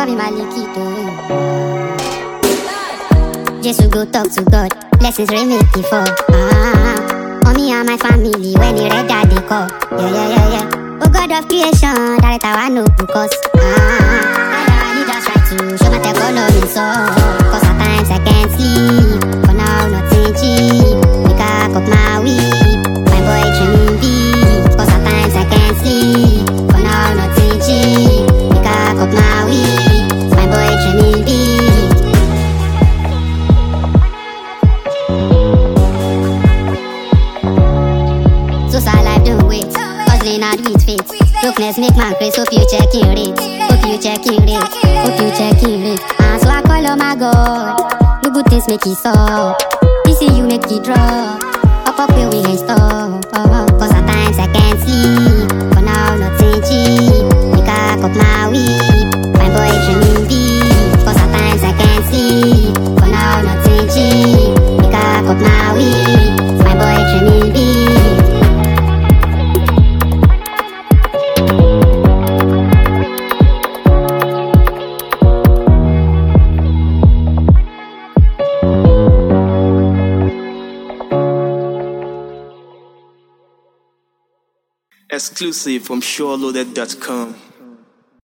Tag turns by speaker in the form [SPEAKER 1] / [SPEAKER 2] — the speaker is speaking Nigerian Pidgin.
[SPEAKER 1] be my liquito. Jesus go talk to God, blessings remake it for. On me and my family when he read that they call. Yeah. Oh God of creation, that I know because I need just try to show my economy so. Cause at times I can't sleep, for now nothing cheap. Make up my weed, my boy dreaming deep. Cause at times I can't sleep, for now nothing cheap. Make up my weed, my boy dreaming deep. Social life don't wait, hustling hard with faith. Darkness make man crazy, hope you checking rate. Hope you checking rate. And so I call on my God, do good things make it stop. This is you make it drop, up where we ain't stop. Cause at times I can't sleep, for now nothing cheap. Make up my weed, my boy dreaming deep. Cause at times I can't sleep, for now nothing cheap. Make up my weed, my boy dreaming deep.
[SPEAKER 2] Exclusive from SureLoaded.com.